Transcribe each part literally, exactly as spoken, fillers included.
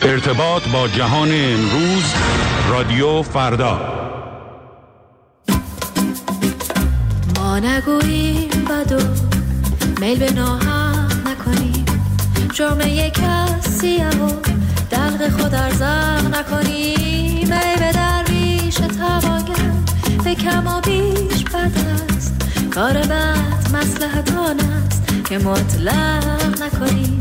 ارتباط با جهان امروز، رادیو فردا. ما نگوییم بدو میل به ناحق نکنیم، جرم یک کسیه و دلق خود ارزاق نکنیم. ای به درویش تواگر به کم و بیش بد است، کار بد مصلحت آن است که مطلق نکنیم.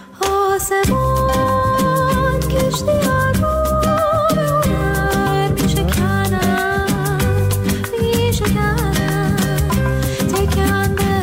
آسمان کشتی آگو به هنر می شکنم، می شکنم. تکم به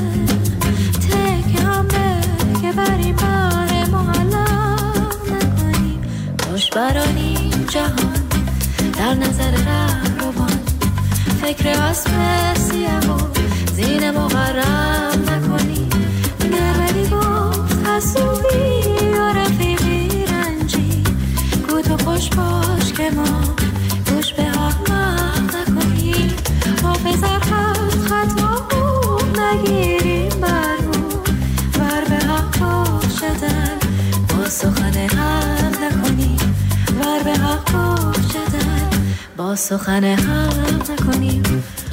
تکم به که بر این بار معلق نکنیم. خوش برانیم جهان در نظر رهروان، فکر اسب سیه و زین مغرم نکنیم. نرمدی گفت حسوبی و رفیقی رنجی، گو تو خوش باش که ما گوش به احمق نکنیم. حافظ خط خط ما نگیریم بر رو، ور به حق باشدن با سخن حق نکنیم. ور به حق باشدن با سخن حق نکنیم.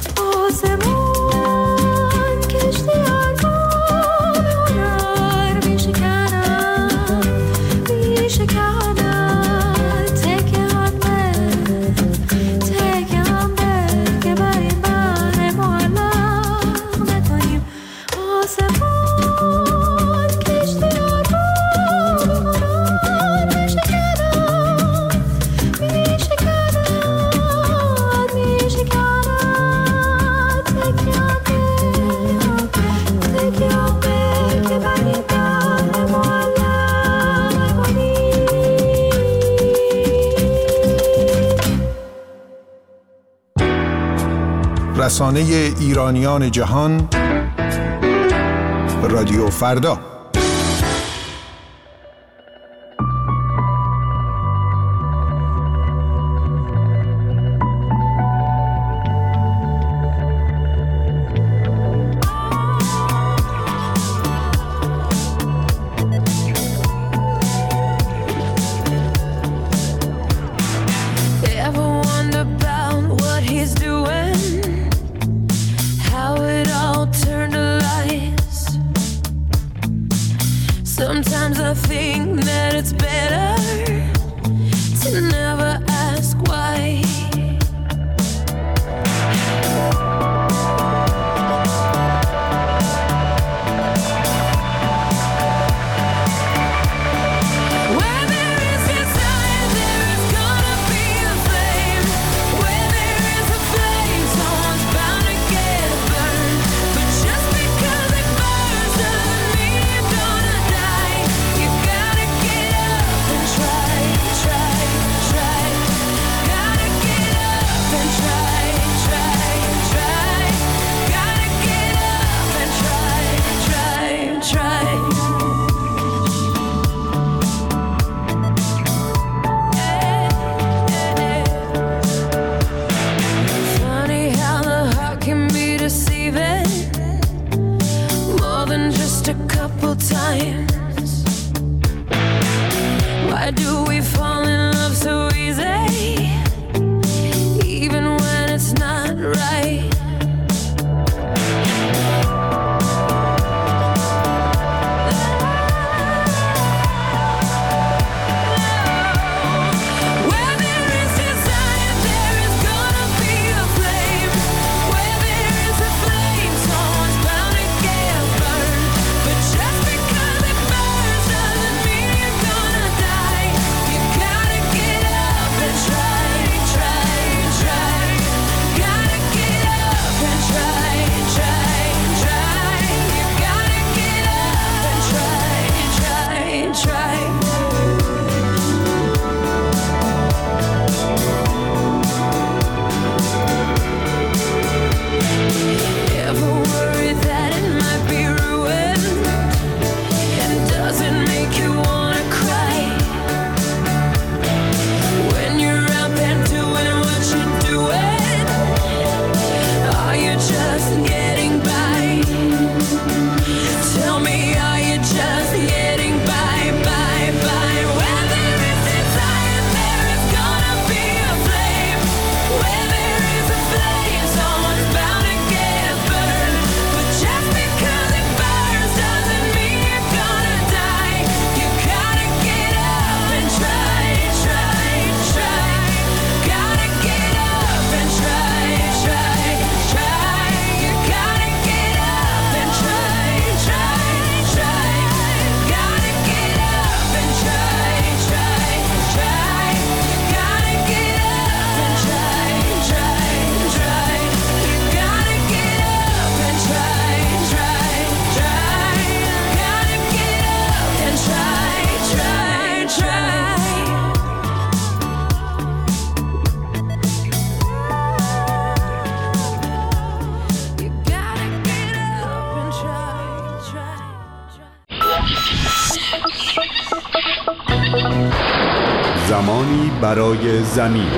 آسمان کشتی آگو به هنر می شکنم، می شکنم. تکه هم به تکه هم به که بر این بر معلق نکنیم. آسمان کشتی آگو به هنر می شکنم، می شکنم، می شکنم. رسانه ایرانیان جهان، رادیو فردا. You زمانی برای زمین.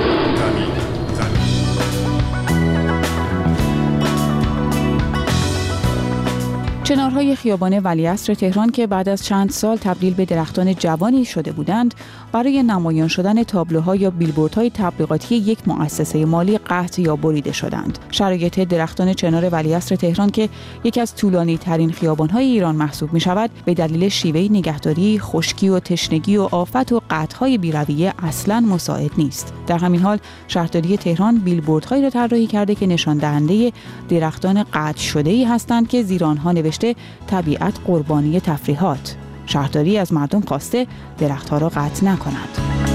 چنارهای خیابان ولیعصر تهران که بعد از چند سال تبدیل به درختان جوانی شده بودند، برای نمایان شدن تابلوها یا بیلبوردهای تبلیغاتی یک مؤسسه مالی قطع یا بریده شدند. شرایط درختان چنار ولیعصر تهران که یکی از طولانی ترین خیابان‌های ایران محسوب می‌شود، به دلیل شیوه نگهداری، خشکی و تشنگی و آفت و قطع‌های بی‌رویه اصلاً مساعد نیست. در همین حال شهرداری تهران بیلبوردهایی را طراحی کرده که نشان دهنده درختان قطع شده‌ای هستند که زیر آنها نوشته طبیعت قربانی تفریحات. شهرداری از مردم خواسته درختها را قطع نکنند.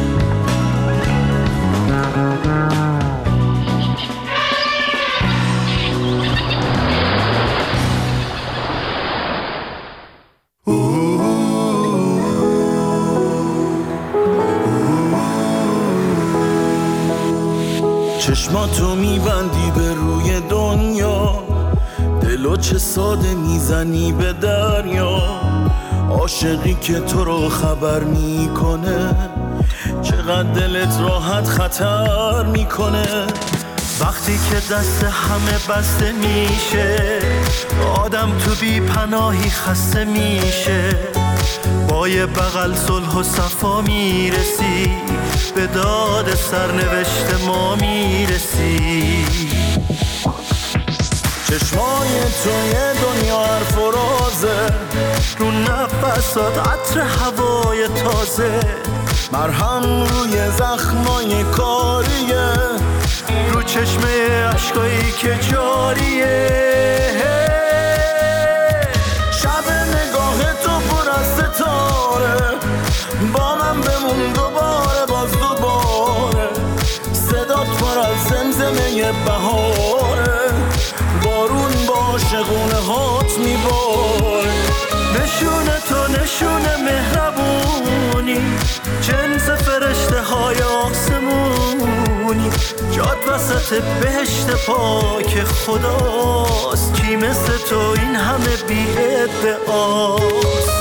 چشماتو میبندی به روی دنیا، دلو چه ساده میزنی به دریا. عاشقی که تو رو خبر میکنه، چقدر دلت راحت خطر میکنه. وقتی که دست همه بسته میشه، آدم تو بی پناهی خسته میشه. با یه بغل صلح و صفا میرسی، به داد سرنوشت ما میرسی. چشمای تو یه دنیا حرف و رازه، رو نفسات عطر هوای تازه. مرهم روی زخمای کاریه، رو چشمه عشقایی که جاریه. شب نگاه تو پر از ستاره، با من بمون دوباره باز دوباره. صدات پر از زمزمه بهاره، بارون با شگونه هات میباره. نشونه تو نشونه مهربونی، جنس فرشته های آسمونی. جاد وسط بهشت پاک خداست، کی مثل تو این همه بی ادعاست.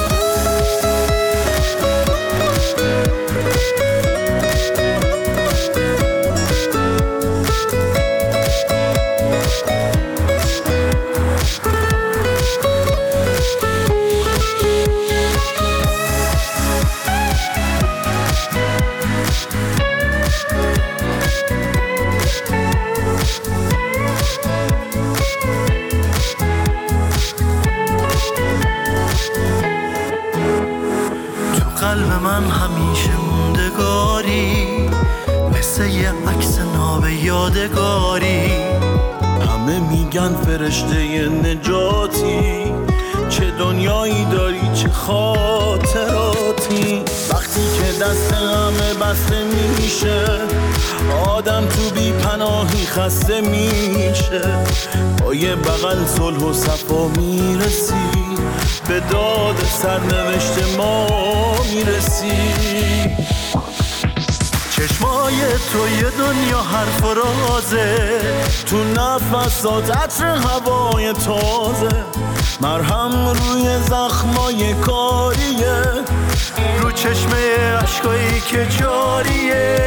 قلب من همیشه موندگاری، مثل یه عکس ناب یادگاری. همه میگن فرشته نجاتی، چه دنیایی داری چه خاطراتی. وقتی که دست همه بسته میشه، آدم تو بی پناهی خسته میشه. با یه بغل صلح و صفا میرسی، به داد سرنوشت ما میرسی. چشمای تو یه دنیا حرف و رازه، تو نفسات عطر هوای تازه. مرهم روی زخمای کاریه، رو چشمه عشقایی که جاریه.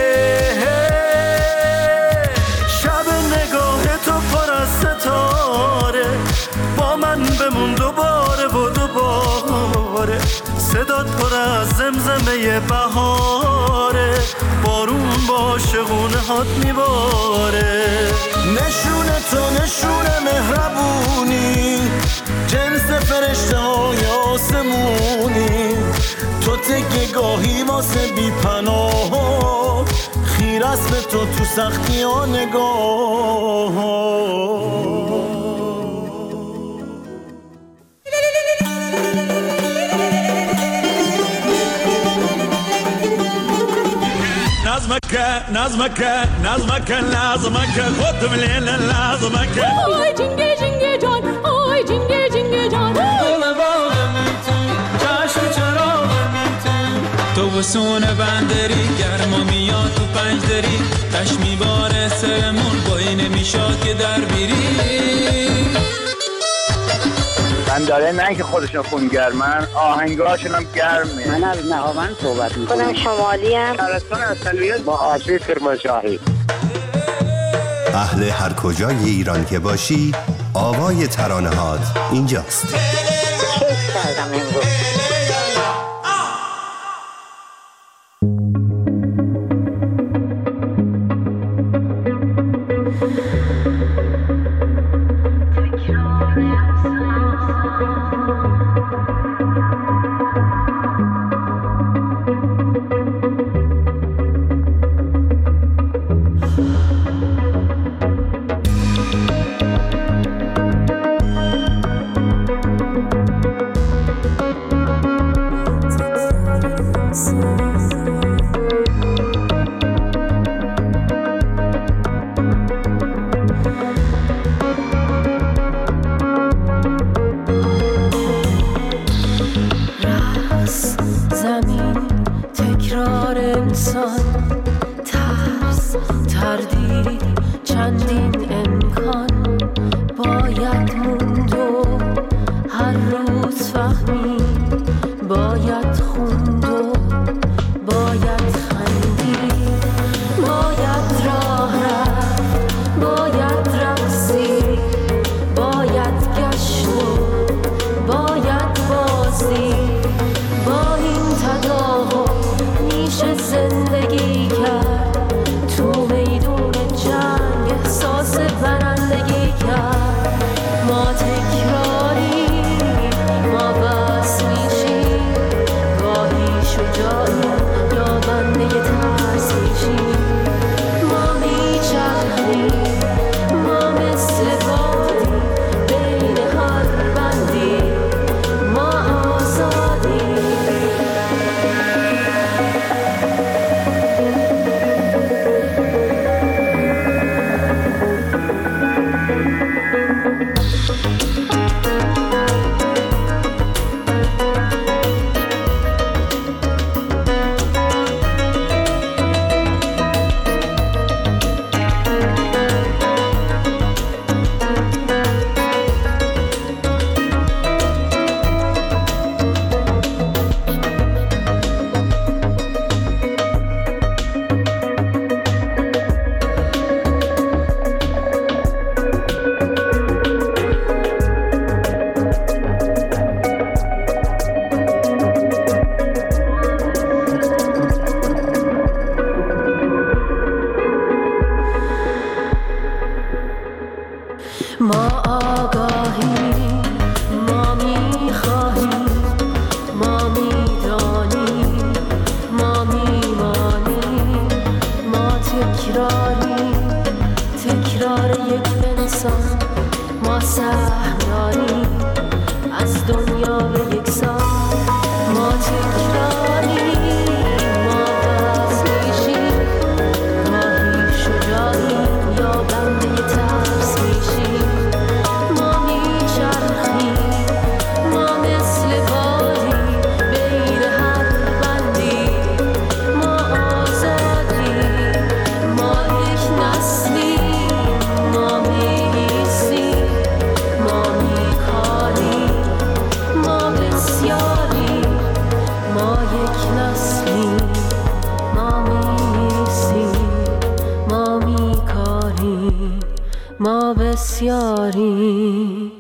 شب نگاه تو پر از ستاره، با من بمون دوباره و دوباره. صدات پر از زمزمه بهاره، بارون با شگونه هات میباره. نشونه تو نشونه مهربونی، جنس فرشته های آسمونی. تو تکه گاهی واسه بی پناه، خیر است به تو تو سختی ها نگاه. نظمك نظمك نظمك لازمك خد من لازمك. آی جنگه جنگه جان، آی جنگه جنگه جان. دل باغ میتون، چشم چراغ میتون. تو وسون بندری گرما میاد تو پنجدری. تش میباره سرمون با این میشاد که در بیری. خواهند داره، نه اینکه خودشون خونگرمن، آهنگاشون هم گرمه. من از نهاوند صحبت میکنم. خودم شمالی ام. شهرستان اصلیت با آسیب کرمانشاهی. اهل هر کجای ایران که باشی، آوای ترانه هات اینجاست. کیف کردم امروز. ما بسیاری